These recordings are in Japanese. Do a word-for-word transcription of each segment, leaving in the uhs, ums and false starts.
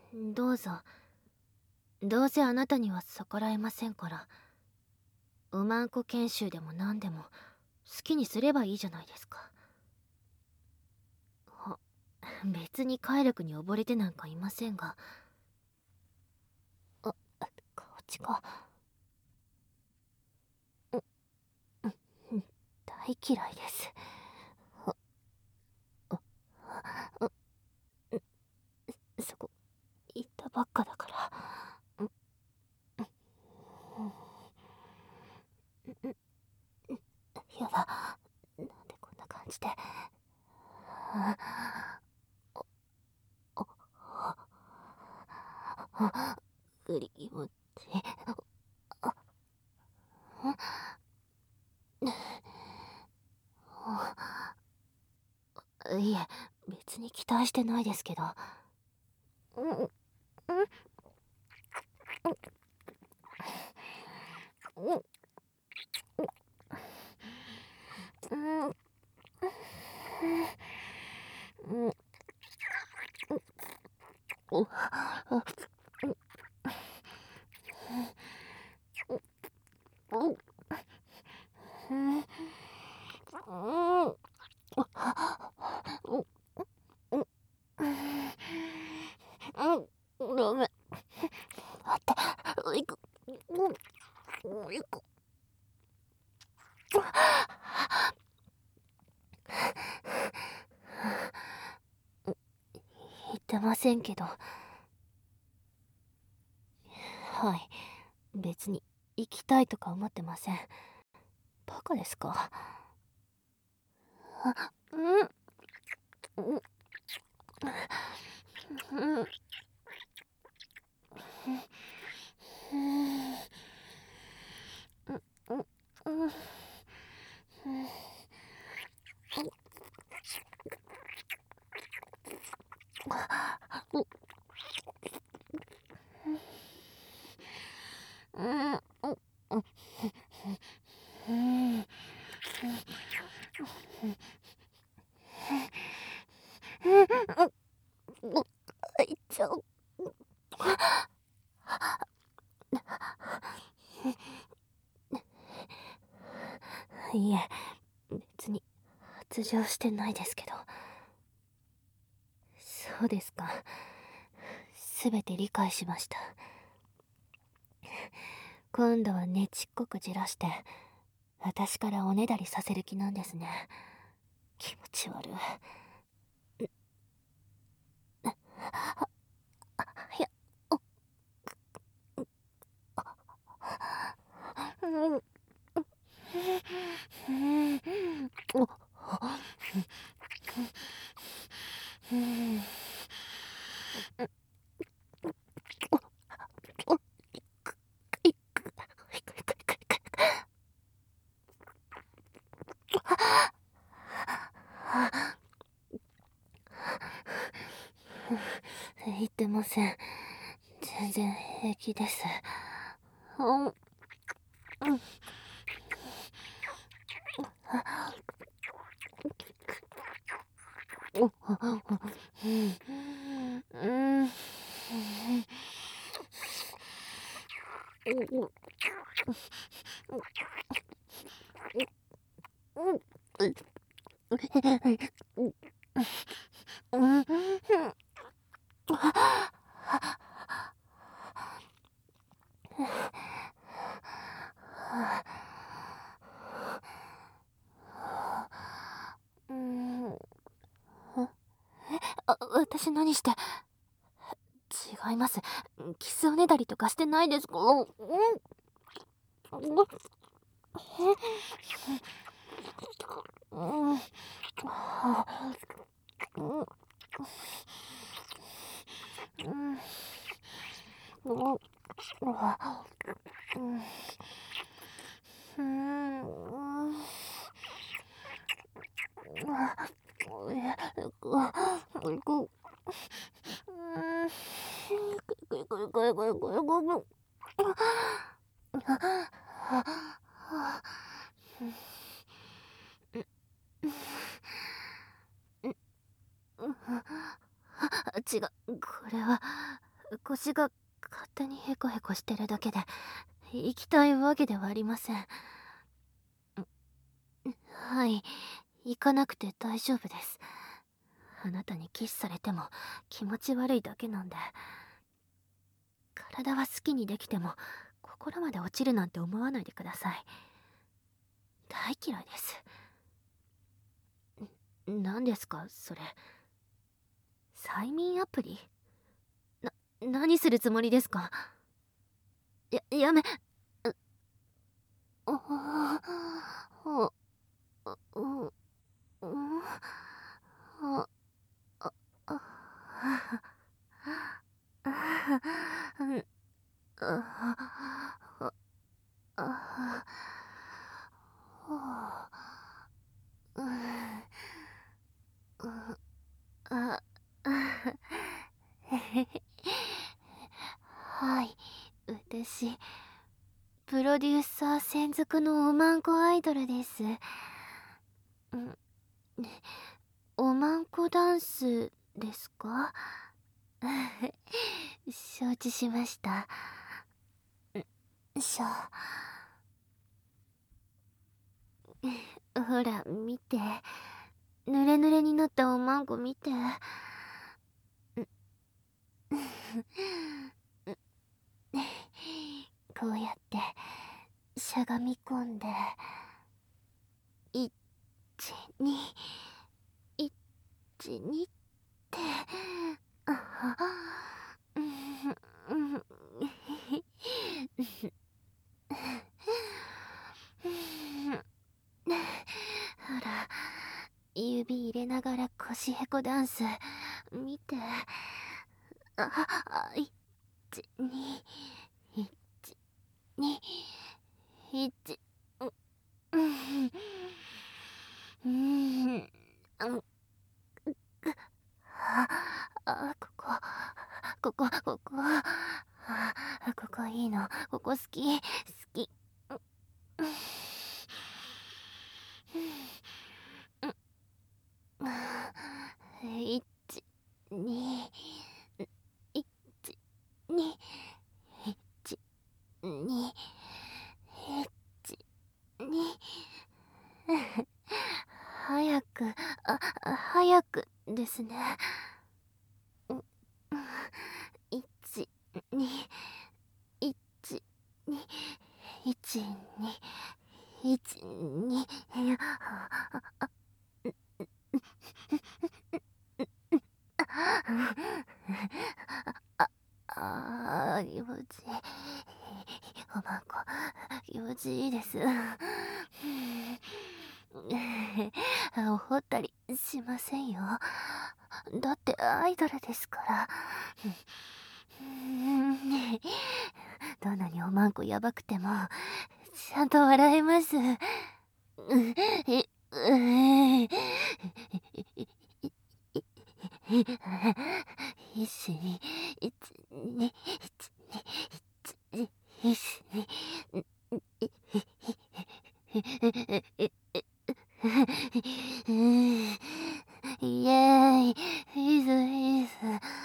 どうぞ。どうせあなたには逆らえませんから。うまんこ研修でも何でも好きにすればいいじゃないですか。は、別に快楽に溺れてなんかいませんが。あ、こっちか。うん、大嫌いです。あ、あ、あ、そこ行ったばっかだから。やだ、なんでこんな感じで。あ、あ、グリモチ。あ、いえ、別に期待してないですけど。うん、うん、うん、うん、うん、うん、うん、うん、ダメ。待って、行く。行く。言ってませんけど。はい。別に行きたいとか思ってません。バカですか？あ、うん、うん、うん、うん、うん、うん、うん、うん、いっちゃう。いえ、別に発情してないですけど。そうですか。すべて理解しました。今度はねちっこくじらして私からおねだりさせる気なんですね。気持ち悪い。いや、うん、うん、お、うん、お、いく、いく、いく、いく、いく。言ってません。全然平気です。うん、うん、うん、うん、うん、うん。あ、私何して。違います。キスおねだりとかしてないですか？うん、うん、うん、うん、うん、うん、違う、これは腰が勝手にヘコヘコしてるだけで、行きたいわけではありません。はい、行かなくて大丈夫です。あなたにキスされても気持ち悪いだけなんで。体は好きにできても心まで落ちるなんて思わないでください。大嫌いです。何ですかそれ。催眠アプリ？な、何するつもりですか？や、やめ、う、ああ、あ、あ、うん、うん、あ、あ、あ、あ、うん、あ、あ、あ、うん、あ、あ、へへへ。はい、私、プロデューサー専属のおまんこアイドルです。うん、おまんこダンスですか？承知しました。しょ。ほら、見て。ぬれぬれになったおまんこ見て。こうやってしゃがみ込んで、いちにいちにって、あは、うん、うん、ほら、指入れながら腰へこダンス見て。ああ、いちにいちにいち、うん、うん、うん、ああ、ここ、ここ、ここ、あ、ここいいの、ここ好き、好き。うん、いち、に、いち、に、いち、に、いち、に、早く、あ、早くですね。いち、に、いち、に、いち、に、いち、に、あ、あー、気持ちいい。おまんこ、気持ちいいです。怒ったりしませんよ。だってアイドルですから。どんなにおまんこやばくても、ちゃんと笑えます。え、う一緒に、一、に、一、に、一、一緒に。イエーイ、いいぞいいぞ。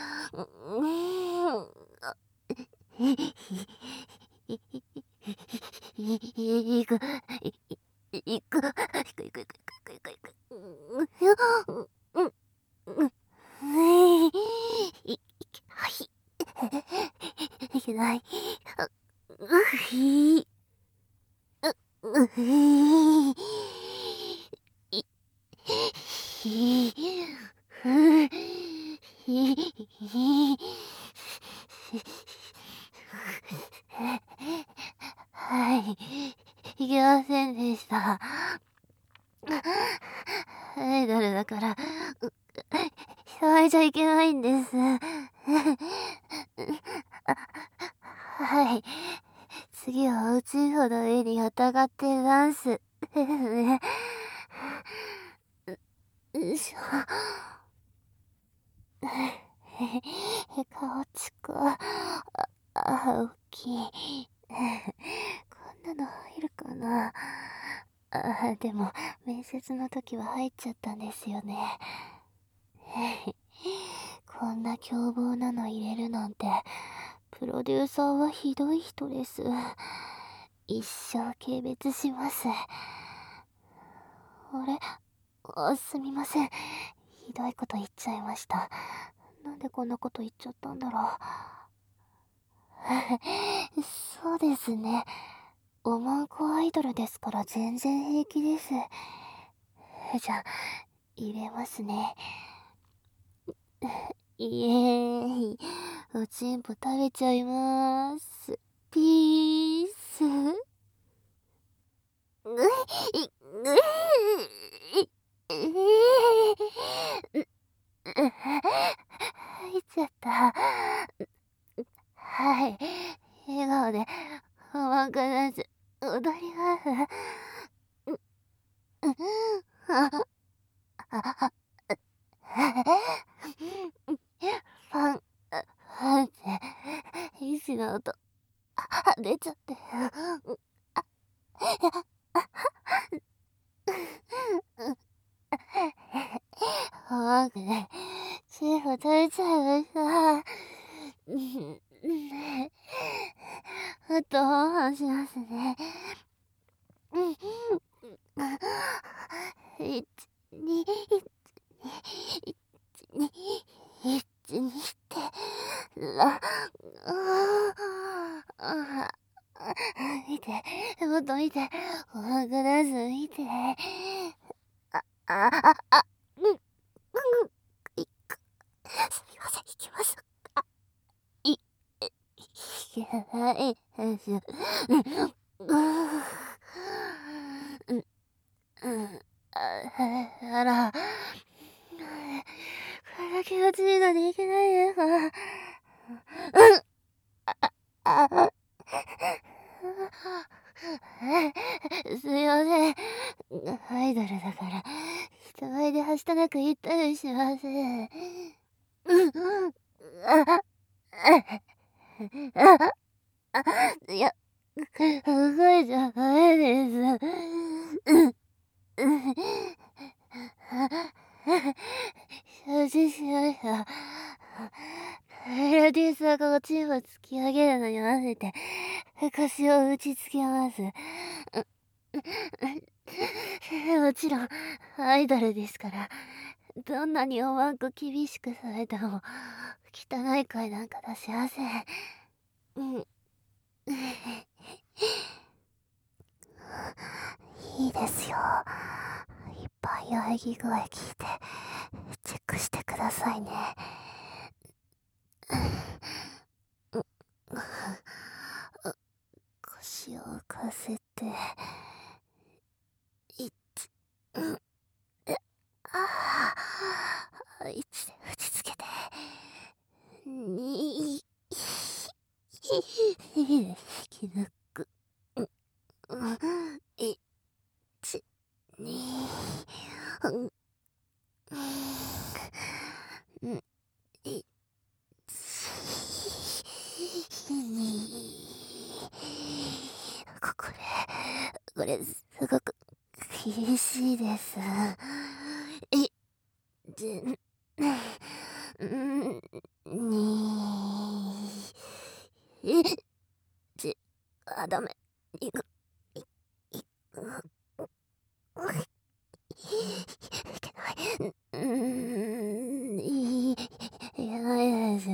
いく、いく、いく、いく、いく、いく、いく、いく、いく。うん、うん、い、はい。いけない。うひ、う、うひ、い、ひ、ふ、ひ、ひ、はい、いけませんでした。アイドルだから、騒いじゃいけないんです。はい。次は落ちるほど上にまたがってダンスですね。よいしょ。顔ちこ。あ、あ、大きい。こんなの入るかな。あ、でも、面接の時は入っちゃったんですよね。こんんな凶暴なの入れるなんて、プロデューサーはひどい人です。一生軽蔑します。あれ、あ、すみません。ひどいこと言っちゃいました。なんでこんなこと言っちゃったんだろう。そうですね。おまんこアイドルですから全然平気です。じゃあ、入れますね。イエーイ。おちんぽ食べちゃいまーす。ピース。ぐい、ぐい、えー、入っちゃった。はい。笑顔で、おまんこダンス、踊ります。ファン、ファンって、石の音、出ちゃって。あーくね、チーフ食べちゃいました。あと、本半しますね。いち、に、いち、に、いち、にして、ら、あ見て、もっと見て、おまんこダンス見て。あ、あ、あ、あ、うん、うん、いく。すみません、行きます。あ、い、え、いけないです。うん、うん、うん、あ、あら、これだけ落ちるのにいけないですわ。うん、あ、あ、すみません。アイドルだから、人前ではしたなく言ったりしません。うん、あ、あ、あ、いや、動いちゃダメです。うん、うん、承知しました。プロデューサーがおちんを突き上げるのに合わせて、腰を打ちつけます。もちろん、アイドルですから、どんなにおまんこ厳しくされても、汚い声なんか出しません。うん。いいですよ。いっぱい喘ぎ声聞いて、チェックしてくださいね。腰を浮かせて、いち、うん、え、ああ、いちで打ちつけて、に、いで引き抜く。うん、いち、に、うん、うん、いち、に、ここれ、これ、すごく、厳しいです。い、ち、うん、に、い、ち、あ、ダメ。いく、い、い、いけない。うーん、い、いけないですよ。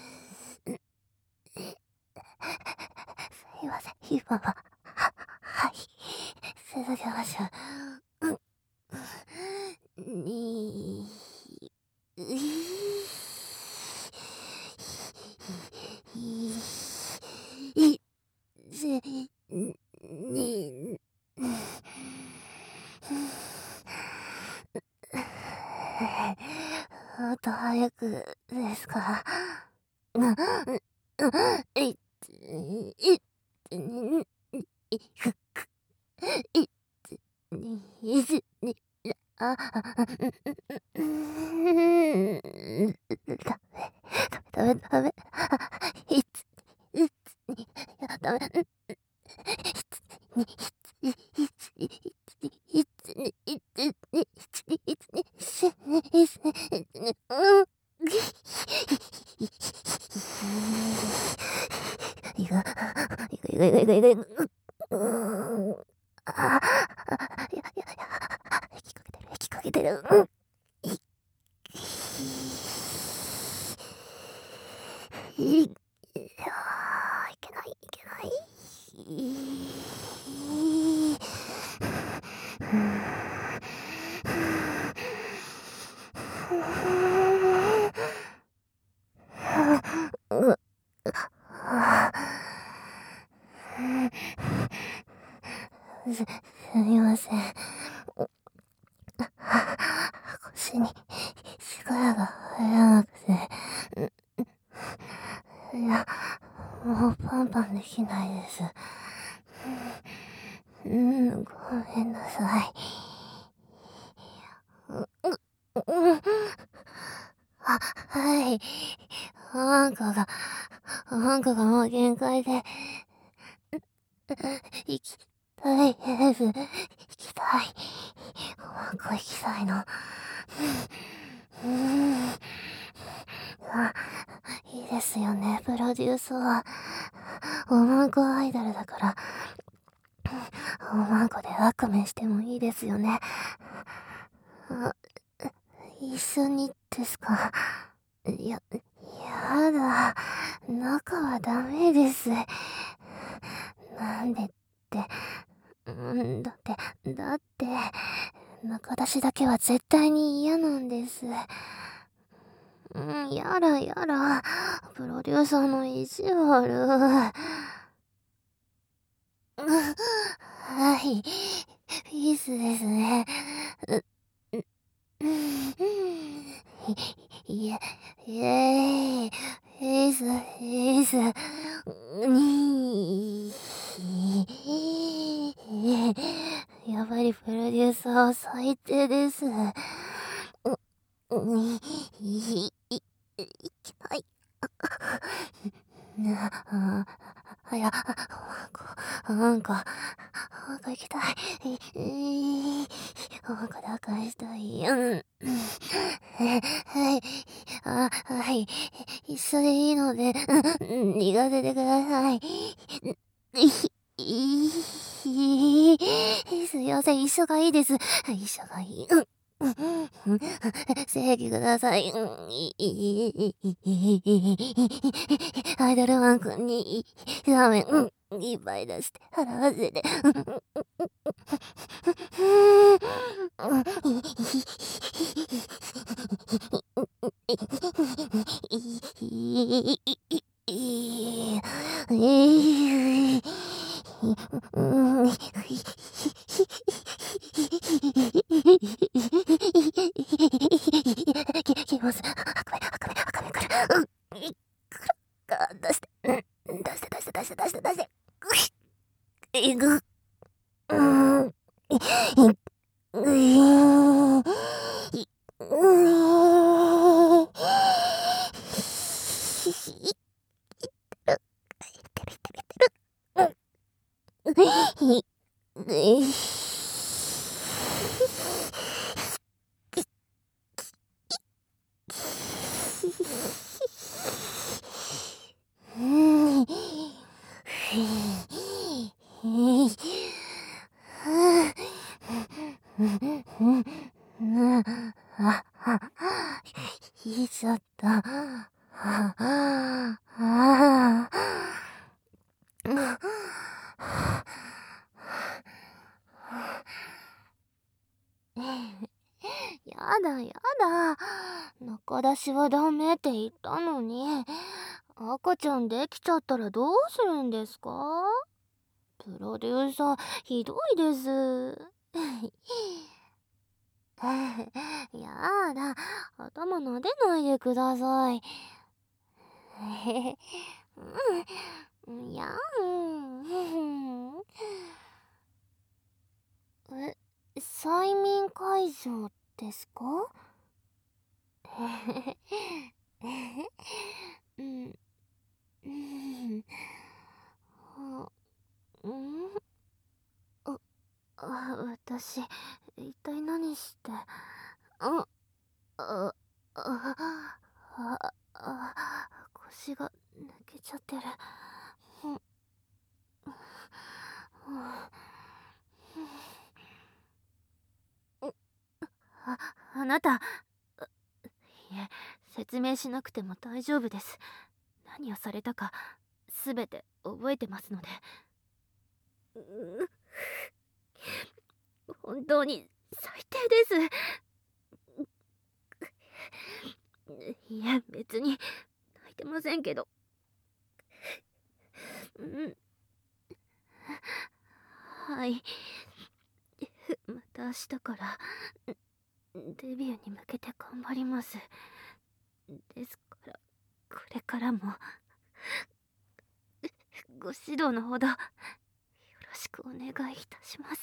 すいません、今は、は、はい、続けましょう。うん、に、い、い、ぜ、に、もっと早くですか。うん、い、い、い、い、ふ、く、い、に、いち、に、あ、うん、ダメ、ダメ、ダメ、いつ、いつ、に、ダメ、いつ、に、いつ、いつ、いつ、いつ、に、いつ、に、いつ、に、いつ、に、いつ、に、いつ、に、うん。 いく、いく、いく、いく、いく、いく、いく、うーん。ああ、いやいやいや、息かけてる、息かけてる。うん。い、い、いやー、いけない、いけない。い、うん。う、あす、すみません。腰に力が入らなくて。いや、もうパンパンできないです。うん、ごめんなさい。う、う、うん。あ、はい。あんこが、あんこがもう限界で、行きたいです。行きたい。あんこ行きたいの。うん。あ、いいですよね、プロデューサー。おまんこアイドルだから、おまんこでワカメしてもいいですよね。あ、一緒にですか。いや、やだ。中はダメです。なんでって、うん、だって、だって、中出しだけは絶対に嫌なんです。うん、やらやら、プロデューサーの意地悪。はい、ピースですね。う、う、うん、いえ、イエーイ、ピース、ピース、にー、やっぱりプロデューサーは最低です。う、う、い、い、い、いきたい。なあ、あ、いや、こ、なんか、なんか行きたい。い、い、なんか打開したい。うん。はい。あ、はい。一緒でいいので、うん、逃がせてください。い、い、すいません、一緒がいいです。一緒がいい。うん。正義ください。アイドルマン君にラーメンいっぱい出して払わせて。きます。赤目、赤目、赤目くる。うん。くるか、出して。うん。出して、出して、出して、出して、出して。ぐひっ。いぐ。うん。い、い、ういーん。い、ういーん。引いちゃった。はあ、あやだやだ。中出しはダメって言ったのに、赤ちゃんできちゃったらどうするんですか？プロデューサー、ひどいです。やだ、頭撫でないでください。うん、やん。え、催眠解除ですか？うん、うん、あ、うん、あ、あ、私、一体何して、あ、あ、あ、 腰が抜けちゃってる。うん、あ、あなた、いえ、説明しなくても大丈夫です。何をされたかすべて覚えてますので。う本当に最低です。いや、別に泣いてませんけど。うん、はい。また明日からデビューに向けて頑張ります。ですからこれからもご指導のほどよろしくお願いいたします。